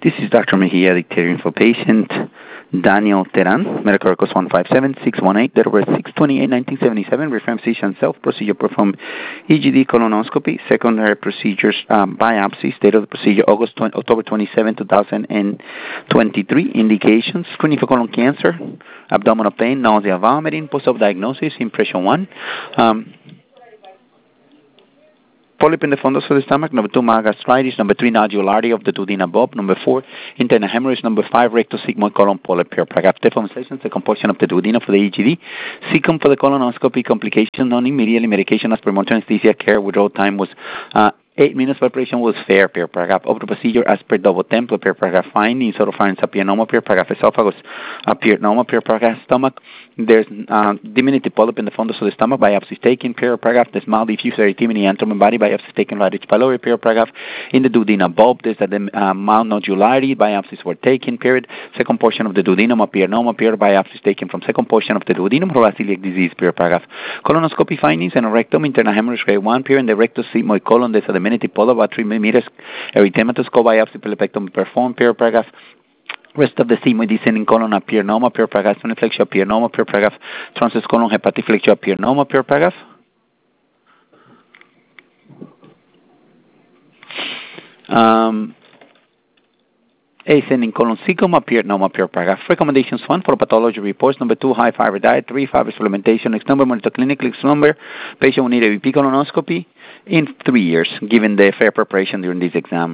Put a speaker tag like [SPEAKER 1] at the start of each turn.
[SPEAKER 1] This is Dr. Mejia dictating for patient Daniel Teran, medical records 157618, date of birth 6/28/1977, reference physician self-procedure performed EGD colonoscopy, secondary procedures biopsy, date of the procedure October 27, 2023, indications, screening for colon cancer, abdominal pain, nausea, vomiting, post-op diagnosis, impression 1, polyp in the fundus of the stomach, number 2, mild gastritis, number 3, nodularity of the duodenum bulb, number 4, internal hemorrhage, number 5, rectosigmoid colon polyp, paragraph, deformation, the composition of the duodenum for the EGD, secum for the colonoscopy, complication, non-immediately medication as per monitoring anesthesia care, withdrawal time was 8 minutes. Preparation was fair, paragraph. Of the procedure as per double template, paragraph. Findings, oropharynx appear normal, paragraph. Esophagus appeared normal, paragraph. Stomach, there's diminutive polyp in the fundus of the stomach, biopsy taken, paragraph. There's mild diffuse erythema in abdomen body, biopsy taken right each pylori, paragraph. In the duodenum bulb, there's a mild nodularity, biopsies were taken, period. Second portion of the duodenum appeared normal, period. Biopsies taken from second portion of the duodenum for celiac disease, paragraph. Colonoscopy findings and a rectum, internal hemorrhage grade 1, period. In the rectosigmoid colon, there's a diminutive polyp about 3 millimeters, erythematous, co-biopsy, pilepectomy performed, paragraph. Rest of the sigmoid descending colon appear normal, paragraph. Flexure appear normal, paragraph. Transverse colon hepatic flexure appear normal, paragraph. Ascending colon cecum appeared normal, paragraph. Recommendations: 1, for pathology reports. Number 2, high fiber diet. 3, fiber supplementation. Next number, monitor clinic. Next number, patient will need a BP colonoscopy in 3 years, given the fair preparation during this exam.